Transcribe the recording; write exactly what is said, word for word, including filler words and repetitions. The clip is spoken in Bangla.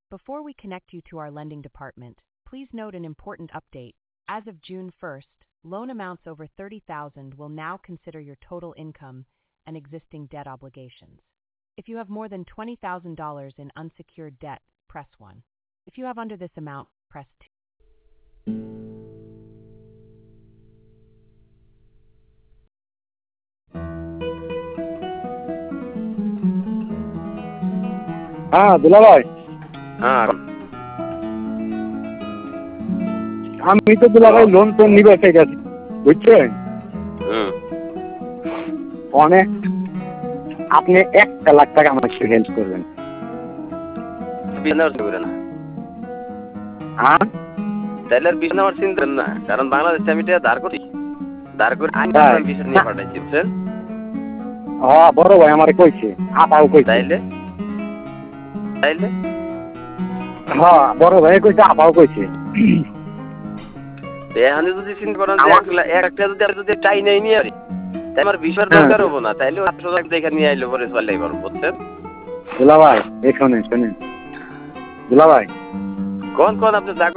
Before we connect you to our lending department, please note an important update. As of June first, loan amounts over thirty thousand dollars will now consider your total income and existing debt obligations. If you have more than twenty thousand dollars in unsecured debt, press one. If you have under this amount, press two. হ্যাঁ দুলা ভাই, হ্যাঁ আমি তো দুলা ভাই লোন তো নিবে চাইছি, বুঝছেন? হুম অনেক আপনি একটা লাখ টাকা আমার একটু হেল্প করবেন। বিজনেস করে না হ্যাঁ তাহলে বিজনেস আমার চিন্তা না, কারণ বাংলাদেশে আমি এটা ধার করি, ধার করে আমি বিজনেস নিয়ে পাঠাইছি, বুঝছেন? হ্যাঁ বড় ভাই আমারে কইছে, আপাও কইছে। তাইলে তাইলে হ্যাঁ বড় ভাই কইছে, আপাও কইছে। এখানে যদি চিন্তা করেন যে এক একটা যদি আমি যদি টাই নেই নিয়ে আসি, তাই আমার বিষয়ের দরকার হবো না, তাইলে একশো লাখ দেখে নিয়ে আইলে পরে চলে পারবো, বুঝছেন? দুলা ভাই এখানে শোনেন, দুলা ভাই কোন কোন আপনি যা